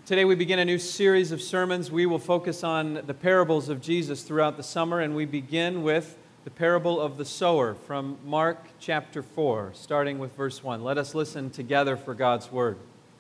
Today we begin a new series of sermons. We will focus on the parables of Jesus throughout the summer, and we begin with the parable of the sower from Mark chapter 4, starting with verse 1. Let us listen together for God's word.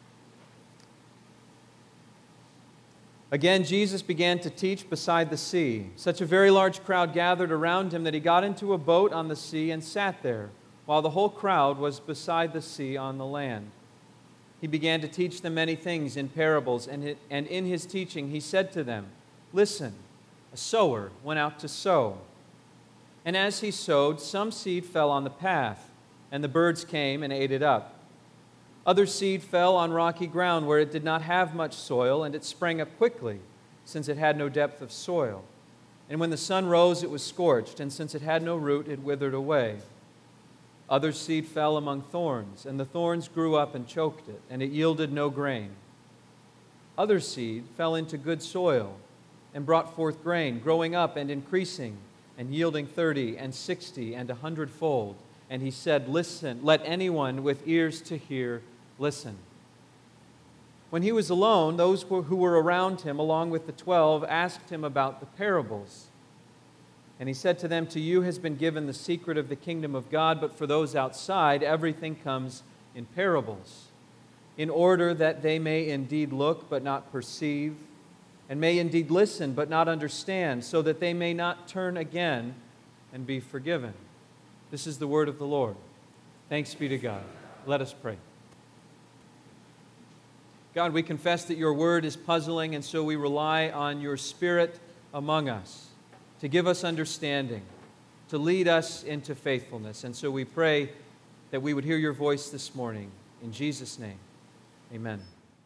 Again, Jesus began to teach beside the sea. Such a very large crowd gathered around him that he got into a boat on the sea and sat there, while the whole crowd was beside the sea on the land. He began to teach them many things in parables, and in his teaching he said to them, "Listen, a sower went out to sow. And as he sowed, some seed fell on the path, and the birds came and ate it up. Other seed fell on rocky ground where it did not have much soil, and it sprang up quickly, since it had no depth of soil. And when the sun rose, it was scorched, and since it had no root, it withered away. Other seed fell among thorns, and the thorns grew up and choked it, and it yielded no grain. Other seed fell into good soil and brought forth grain, growing up and increasing, and yielding 30 and 60 and 100-fold. And he said, Listen, let anyone with ears to hear listen." When he was alone, those who were around him, along with the 12, asked him about the parables. And he said to them, "To you has been given the secret of the kingdom of God, but for those outside, everything comes in parables, in order that they may indeed look but not perceive, and may indeed listen but not understand, so that they may not turn again and be forgiven." This is the word of the Lord. Thanks be to God. Let us pray. God, we confess that your word is puzzling, and so we rely on your Spirit among us to give us understanding, to lead us into faithfulness. And so we pray that we would hear your voice this morning. In Jesus' name, amen.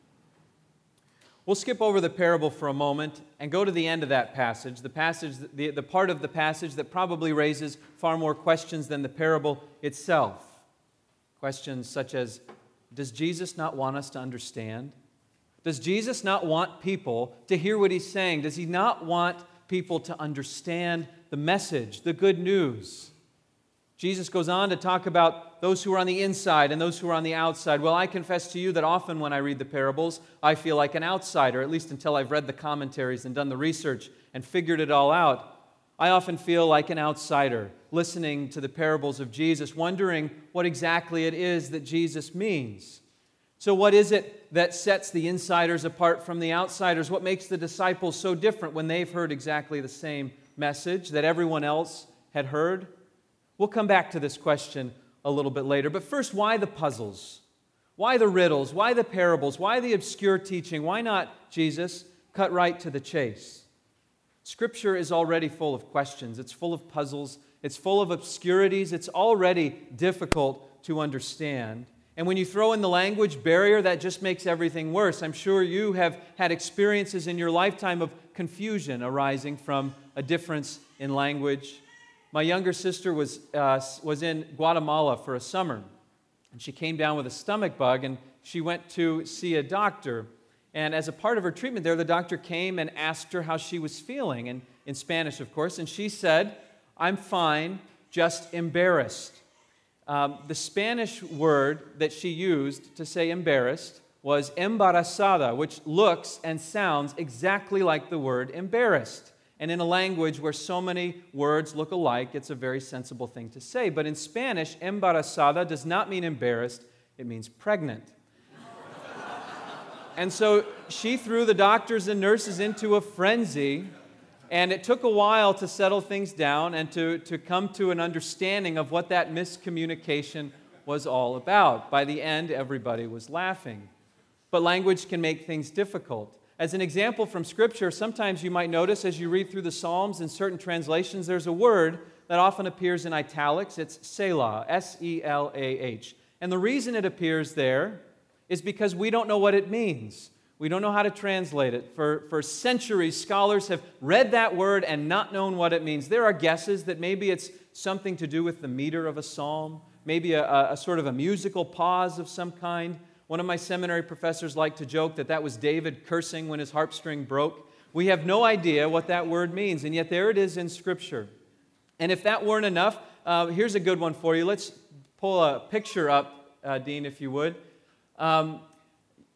We'll skip over the parable for a moment and go to the end of that passage, the part of the passage that probably raises far more questions than the parable itself. Questions such as, does Jesus not want us to understand? Does Jesus not want people to hear what he's saying? Does he not want people to understand the message, the good news? Jesus goes on to talk about those who are on the inside and those who are on the outside. Well, I confess to you that often when I read the parables, I feel like an outsider, at least until I've read the commentaries and done the research and figured it all out. I often feel like an outsider listening to the parables of Jesus, wondering what exactly it is that Jesus means. So what is it that sets the insiders apart from the outsiders? What makes the disciples so different when they've heard exactly the same message that everyone else had heard? We'll come back to this question a little bit later. But first, why the puzzles? Why the riddles? Why the parables? Why the obscure teaching? Why not, Jesus, cut right to the chase? Scripture is already full of questions. It's full of puzzles. It's full of obscurities. It's already difficult to understand. And when you throw in the language barrier, that just makes everything worse. I'm sure you have had experiences in your lifetime of confusion arising from a difference in language. My younger sister was in Guatemala for a summer, and she came down with a stomach bug, and she went to see a doctor. And as a part of her treatment there, the doctor came and asked her how she was feeling, and in Spanish, of course, and she said, "I'm fine, just embarrassed." The Spanish word that she used to say embarrassed was embarazada, which looks and sounds exactly like the word embarrassed. And in a language where so many words look alike, it's a very sensible thing to say. But in Spanish, embarazada does not mean embarrassed, it means pregnant. And so she threw the doctors and nurses into a frenzy, and it took a while to settle things down and to come to an understanding of what that miscommunication was all about. By the end, everybody was laughing. But language can make things difficult. As an example from Scripture, sometimes you might notice as you read through the Psalms in certain translations, there's a word that often appears in italics. It's Selah, S-E-L-A-H. And the reason it appears there is because we don't know what it means. We don't know how to translate it. For centuries, scholars have read that word and not known what it means. There are guesses that maybe it's something to do with the meter of a psalm, maybe a sort of a musical pause of some kind. One of my seminary professors liked to joke that was David cursing when his harp string broke. We have no idea what that word means, and yet there it is in Scripture. And if that weren't enough, here's a good one for you. Let's pull a picture up, Dean, if you would.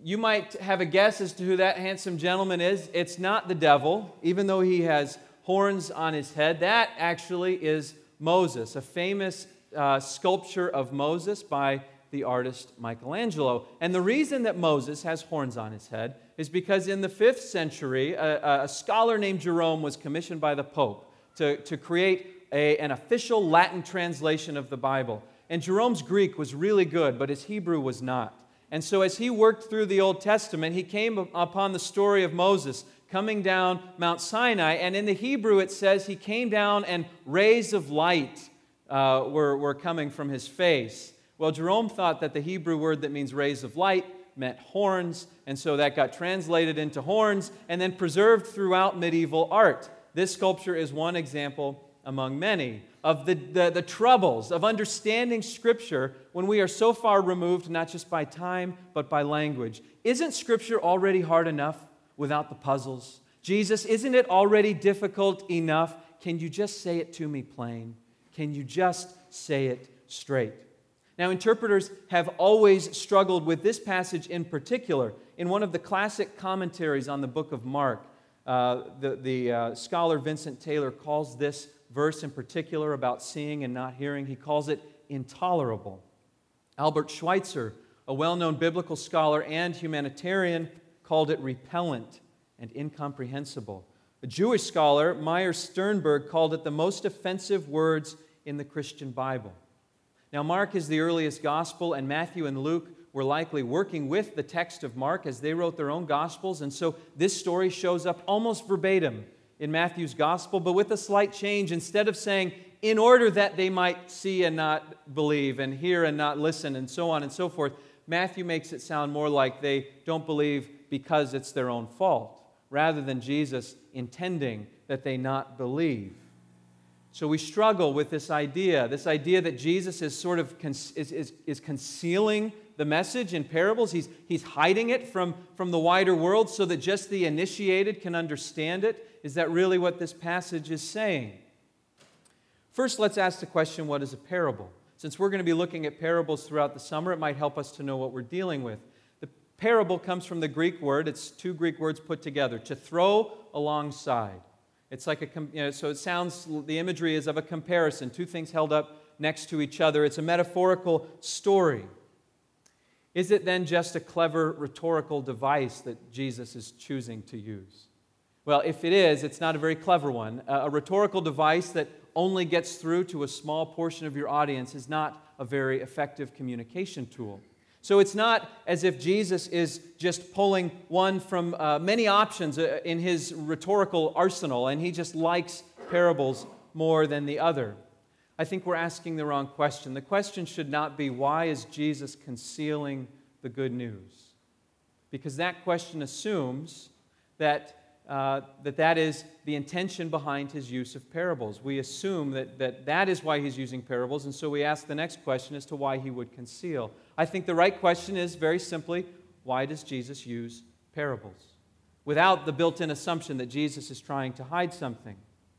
You might have a guess as to who that handsome gentleman is. It's not the devil, even though he has horns on his head. That actually is Moses, a famous sculpture of Moses by the artist Michelangelo. And the reason that Moses has horns on his head is because in the 5th century, a scholar named Jerome was commissioned by the Pope to create an official Latin translation of the Bible. And Jerome's Greek was really good, but his Hebrew was not. And so as he worked through the Old Testament, he came upon the story of Moses coming down Mount Sinai. And in the Hebrew, it says he came down and rays of light were coming from his face. Well, Jerome thought that the Hebrew word that means rays of light meant horns, and so that got translated into horns and then preserved throughout medieval art. This sculpture is one example among many of the troubles of understanding Scripture when we are so far removed, not just by time, but by language. Isn't Scripture already hard enough without the puzzles? Jesus, isn't it already difficult enough? Can you just say it to me plain? Can you just say it straight? Now, interpreters have always struggled with this passage in particular. In one of the classic commentaries on the book of Mark, the scholar Vincent Taylor calls this verse in particular about seeing and not hearing, he calls it intolerable. Albert Schweitzer, a well-known biblical scholar and humanitarian, called it repellent and incomprehensible. A Jewish scholar, Meyer Sternberg, called it the most offensive words in the Christian Bible. Now, Mark is the earliest gospel, and Matthew and Luke were likely working with the text of Mark as they wrote their own gospels, and so this story shows up almost verbatim in Matthew's gospel, but with a slight change. Instead of saying, in order that they might see and not believe, and hear and not listen, and so on and so forth, Matthew makes it sound more like they don't believe because it's their own fault, rather than Jesus intending that they not believe. So we struggle with this idea that Jesus is sort of is concealing the message in parables. He's hiding it from the wider world so that just the initiated can understand it. Is that really what this passage is saying? First, let's ask the question, what is a parable? Since we're going to be looking at parables throughout the summer, it might help us to know what we're dealing with. The parable comes from the Greek word. It's two Greek words put together, to throw alongside. It's like so it sounds, the imagery is of a comparison, two things held up next to each other. It's a metaphorical story. Is it then just a clever rhetorical device that Jesus is choosing to use? Well, if it is, it's not a very clever one. A rhetorical device that only gets through to a small portion of your audience is not a very effective communication tool. So it's not as if Jesus is just pulling one from many options in his rhetorical arsenal, and he just likes parables more than the other. I think we're asking the wrong question. The question should not be, why is Jesus concealing the good news? Because that question assumes that that is the intention behind his use of parables. We assume that is why he's using parables, and so we ask the next question as to why he would conceal. I think the right question is very simply, why does Jesus use parables? Without the built-in assumption that Jesus is trying to hide something.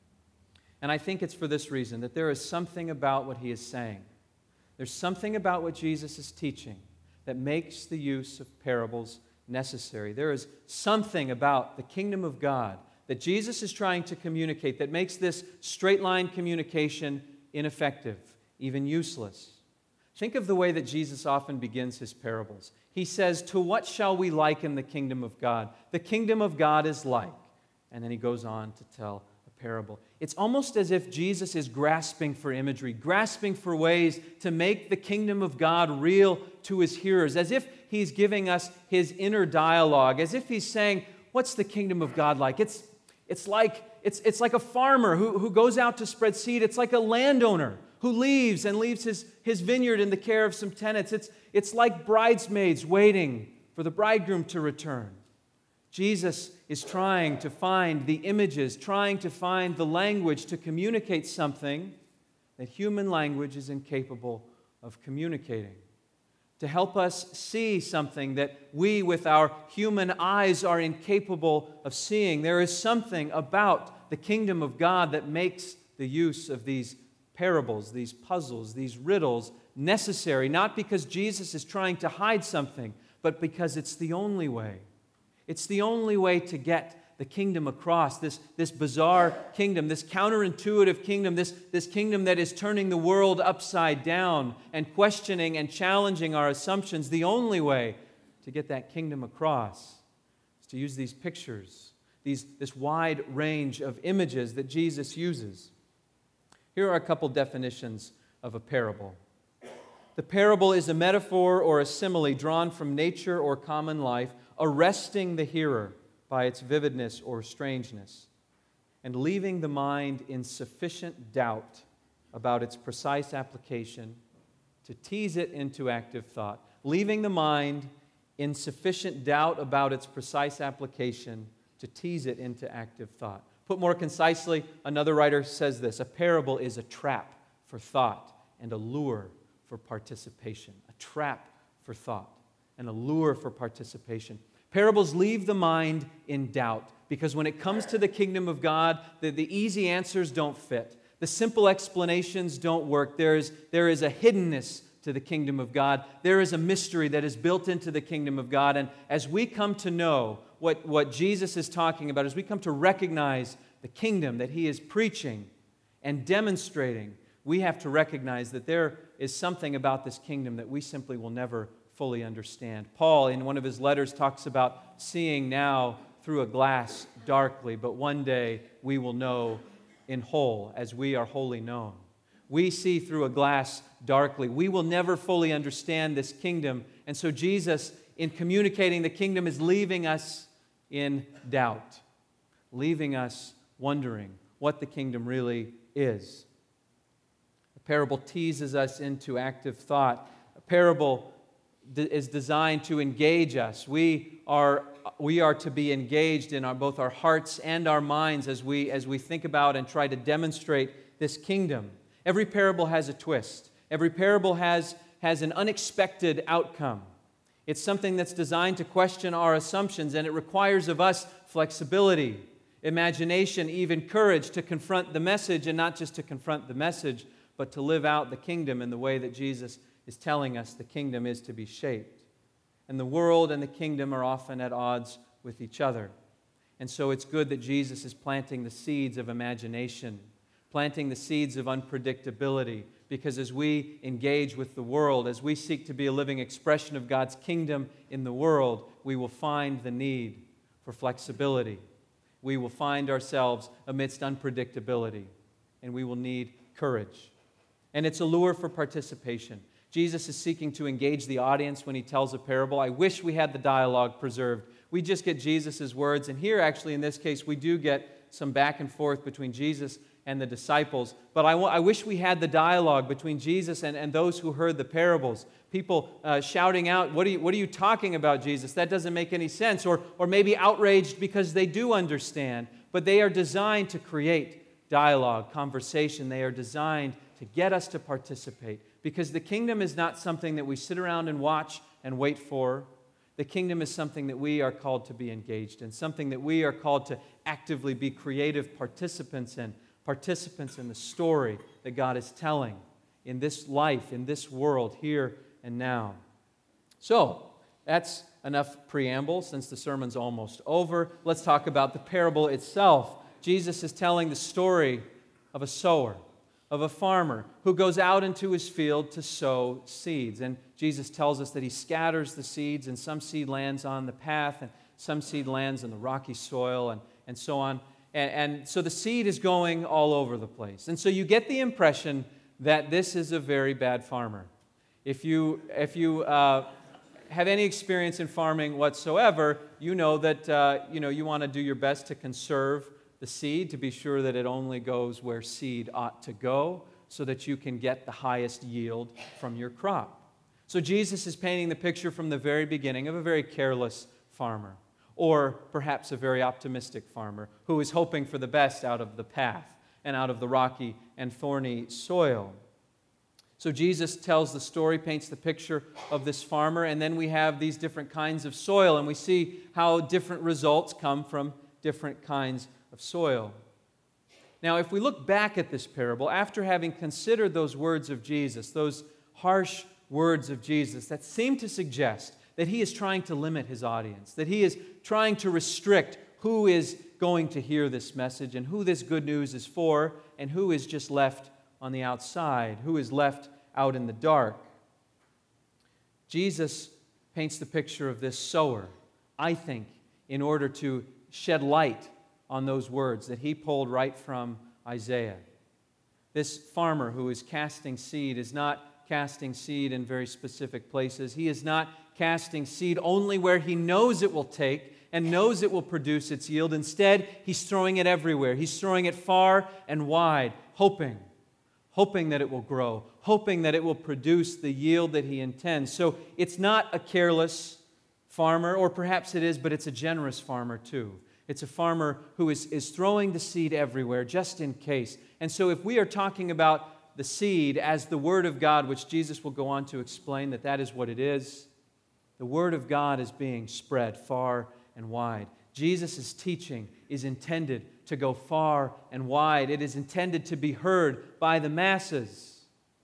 And I think it's for this reason, that there is something about what he is saying. There's something about what Jesus is teaching that makes the use of parables necessary. There is something about the kingdom of God that Jesus is trying to communicate that makes this straight-line communication ineffective, even useless. Think of the way that Jesus often begins his parables. He says, "To what shall we liken the kingdom of God? The kingdom of God is like." And then he goes on to tell a parable. It's almost as if Jesus is grasping for imagery, grasping for ways to make the kingdom of God real to his hearers, as if he's giving us his inner dialogue, as if he's saying, what's the kingdom of God like? It's like a farmer who goes out to spread seed. It's like a landowner who leaves his vineyard in the care of some tenants. It's like bridesmaids waiting for the bridegroom to return. Jesus is trying to find the images, trying to find the language to communicate something that human language is incapable of communicating. To help us see something that we, with our human eyes, are incapable of seeing. There is something about the kingdom of God that makes the use of these parables, these puzzles, these riddles necessary, not because Jesus is trying to hide something, but because it's the only way. It's the only way to get the kingdom across, this bizarre kingdom, this counterintuitive kingdom, this kingdom that is turning the world upside down and questioning and challenging our assumptions. The only way to get that kingdom across is to use these pictures, this wide range of images that Jesus uses. Here are a couple definitions of a parable. The parable is a metaphor or a simile drawn from nature or common life, arresting the hearer by its vividness or strangeness, and leaving the mind in sufficient doubt about its precise application to tease it into active thought. Leaving the mind in sufficient doubt about its precise application to tease it into active thought. Put more concisely, another writer says this: a parable is a trap for thought and a lure for participation. A trap for thought and a lure for participation. Parables leave the mind in doubt because when it comes to the kingdom of God, the easy answers don't fit. The simple explanations don't work. There is a hiddenness to the kingdom of God. There is a mystery that is built into the kingdom of God. And as we come to know what Jesus is talking about, as we come to recognize the kingdom that He is preaching and demonstrating, we have to recognize that there is something about this kingdom that we simply will never fully understand. Paul, in one of his letters, talks about seeing now through a glass darkly, but one day we will know in whole as we are wholly known. We see through a glass darkly. We will never fully understand this kingdom. And so Jesus, in communicating the kingdom, is leaving us in doubt, leaving us wondering what the kingdom really is. A parable teases us into active thought. A parable is designed to engage us. We are to be engaged in both our hearts and our minds as we think about and try to demonstrate this kingdom. Every parable has a twist. Every parable has an unexpected outcome. It's something that's designed to question our assumptions, and it requires of us flexibility, imagination, even courage to confront the message, and not just to confront the message, but to live out the kingdom in the way that Jesus is telling us the kingdom is to be shaped. And the world and the kingdom are often at odds with each other. And so it's good that Jesus is planting the seeds of imagination, planting the seeds of unpredictability, because as we engage with the world, as we seek to be a living expression of God's kingdom in the world, we will find the need for flexibility. We will find ourselves amidst unpredictability, and we will need courage. And it's a lure for participation. Jesus is seeking to engage the audience when He tells a parable. I wish we had the dialogue preserved. We just get Jesus' words, and here actually in this case we do get some back and forth between Jesus and the disciples. But I wish we had the dialogue between Jesus and those who heard the parables. People shouting out, what are you talking about, Jesus? That doesn't make any sense. Or maybe outraged because they do understand. But they are designed to create dialogue, conversation. They are designed to get us to participate. Because the kingdom is not something that we sit around and watch and wait for. The kingdom is something that we are called to be engaged in, something that we are called to actively be creative participants in the story that God is telling in this life, in this world, here and now. So, that's enough preamble since the sermon's almost over. Let's talk about the parable itself. Jesus is telling the story of a sower, of a farmer who goes out into his field to sow seeds. And Jesus tells us that he scatters the seeds, and some seed lands on the path, and some seed lands in the rocky soil, and so on. And so the seed is going all over the place. And so you get the impression that this is a very bad farmer. If you have any experience in farming whatsoever, you know that you want to do your best to conserve the seed, to be sure that it only goes where seed ought to go, so that you can get the highest yield from your crop. So Jesus is painting the picture from the very beginning of a very careless farmer, or perhaps a very optimistic farmer who is hoping for the best out of the path and out of the rocky and thorny soil. So Jesus tells the story, paints the picture of this farmer, and then we have these different kinds of soil, and we see how different results come from different kinds of soil. Now, if we look back at this parable, after having considered those words of Jesus, those harsh words of Jesus that seem to suggest that he is trying to limit his audience, that he is trying to restrict who is going to hear this message and who this good news is for and who is just left on the outside, who is left out in the dark. Jesus paints the picture of this sower, I think, in order to shed light on those words that he pulled right from Isaiah. This farmer who is casting seed is not casting seed in very specific places. He is not casting seed only where he knows it will take and knows it will produce its yield. Instead, he's throwing it everywhere. He's throwing it far and wide, hoping that it will grow, hoping that it will produce the yield that he intends. So it's not a careless farmer, or perhaps it is, but it's a generous farmer too. It's a farmer who is throwing the seed everywhere just in case. And so if we are talking about the seed as the Word of God, which Jesus will go on to explain that is what it is, the Word of God is being spread far and wide. Jesus' teaching is intended to go far and wide. It is intended to be heard by the masses.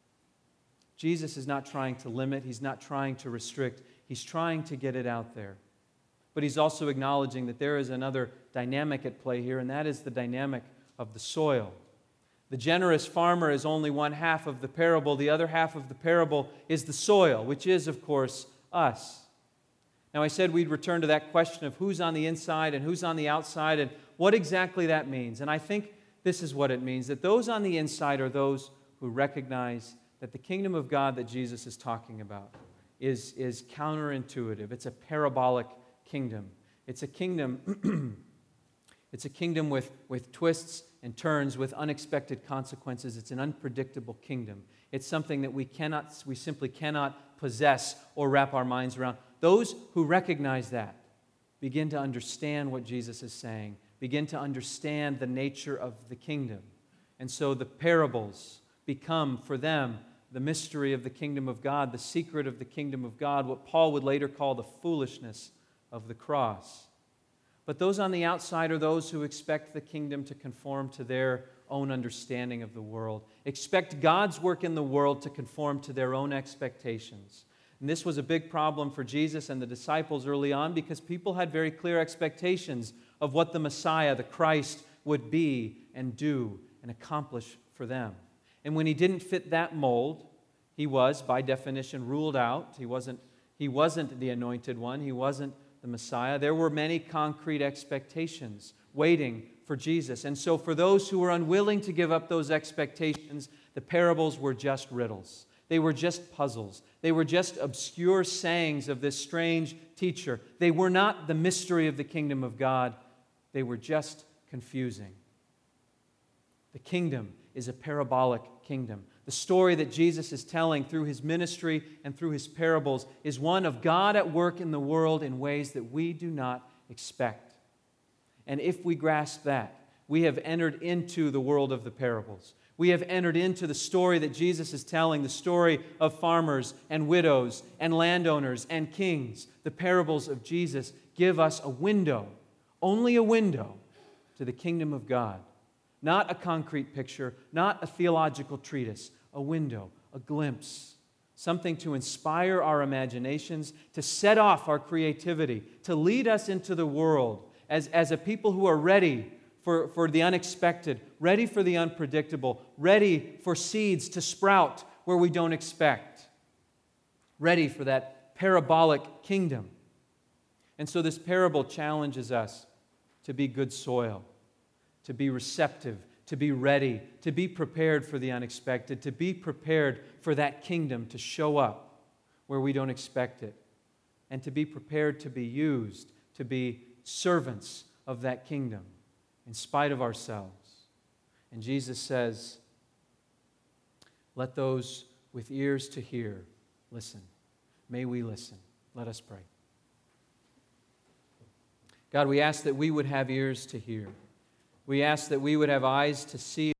Jesus is not trying to limit. He's not trying to restrict. He's trying to get it out there. But he's also acknowledging that there is another dynamic at play here, and that is the dynamic of the soil. The generous farmer is only one half of the parable. The other half of the parable is the soil, which is, of course, us. Now, I said we'd return to that question of who's on the inside and who's on the outside and what exactly that means. And I think this is what it means, that those on the inside are those who recognize that the kingdom of God that Jesus is talking about is counterintuitive. It's a parabolic kingdom. It's a kingdom it's a kingdom with twists and turns, with unexpected consequences. It's an unpredictable kingdom. It's something that we simply cannot possess or wrap our minds around. Those who recognize that begin to understand what Jesus is saying, begin to understand the nature of the kingdom. And so the parables become for them the mystery of the kingdom of God, the secret of the kingdom of God, what Paul would later call the foolishness of the cross. But those on the outside are those who expect the kingdom to conform to their own understanding of the world, expect God's work in the world to conform to their own expectations. And this was a big problem for Jesus and the disciples early on because people had very clear expectations of what the Messiah, the Christ, would be and do and accomplish for them. And when he didn't fit that mold, he was, by definition, ruled out. He wasn't the anointed one. He wasn't the Messiah. There were many concrete expectations waiting for Jesus. And so for those who were unwilling to give up those expectations, the parables were just riddles. They were just puzzles. They were just obscure sayings of this strange teacher. They were not the mystery of the kingdom of God. They were just confusing. The kingdom is a parabolic kingdom. The story that Jesus is telling through his ministry and through his parables is one of God at work in the world in ways that we do not expect. And if we grasp that, we have entered into the world of the parables. We have entered into the story that Jesus is telling, the story of farmers and widows and landowners and kings. The parables of Jesus give us a window, only a window, to the kingdom of God. Not a concrete picture, not a theological treatise, a window, a glimpse, something to inspire our imaginations, to set off our creativity, to lead us into the world as a people who are ready for the unexpected, ready for the unpredictable, ready for seeds to sprout where we don't expect, ready for that parabolic kingdom. And so this parable challenges us to be good soil, to be receptive, to be ready, to be prepared for the unexpected, to be prepared for that kingdom to show up where we don't expect it, and to be prepared to be used, to be servants of that kingdom in spite of ourselves. And Jesus says, let those with ears to hear listen. May we listen. Let us pray. God, we ask that we would have ears to hear. We ask that we would have eyes to see